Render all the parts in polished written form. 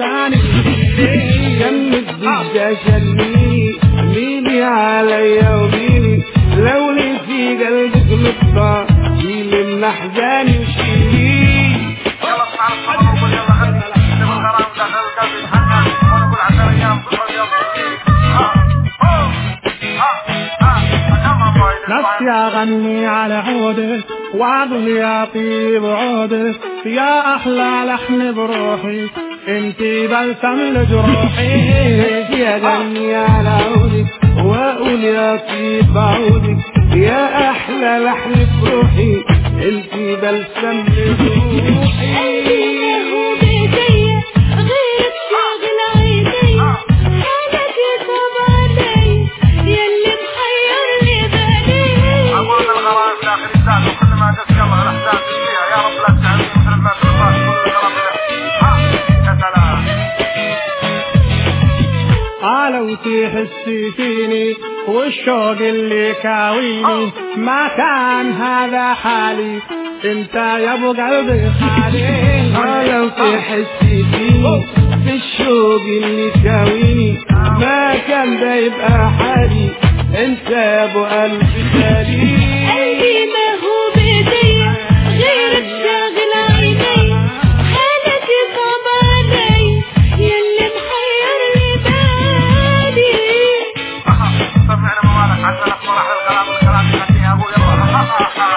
احزاني كم الضجة شليني ميني عليا وميني لو لي في قلبك نقطة شيلي من احزاني وشيلي. يلا اسمع الصبر وقول يلا غني نبغى الغرام داخل قلبي تهنى ونقول عشر ايام كل يوم نفسي اغني على عودك واظل يا طيب عودك يا احلى لحن بروحي انتي بلسم لجروحي. نفسي اغني على عودك واقول يا طيب عودك يا احلى لحن بروحي انتي بلسم لجروحي. وكل ما دس يلا الاحزان تشفيها يا رب لا تجعلني مثل ما تقال كل الغرام يا سلام. لو تحسي فيني والشوق اللي كاويني ما كان هذا حالي انت يا ابو قلبي خالي. لو تحسي فيني بالشوق اللي كاويني ما كان ده يبقى حالي انت يا ابو قلبي خالي. قلبي ما هو بيدي غيرك شاغل عيني حالك صعب علي يلي محيرني بالي. سمعنا موالك عشان افرح الغرام الكلام يخليها ابو يلا.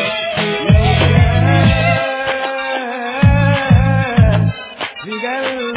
قلبي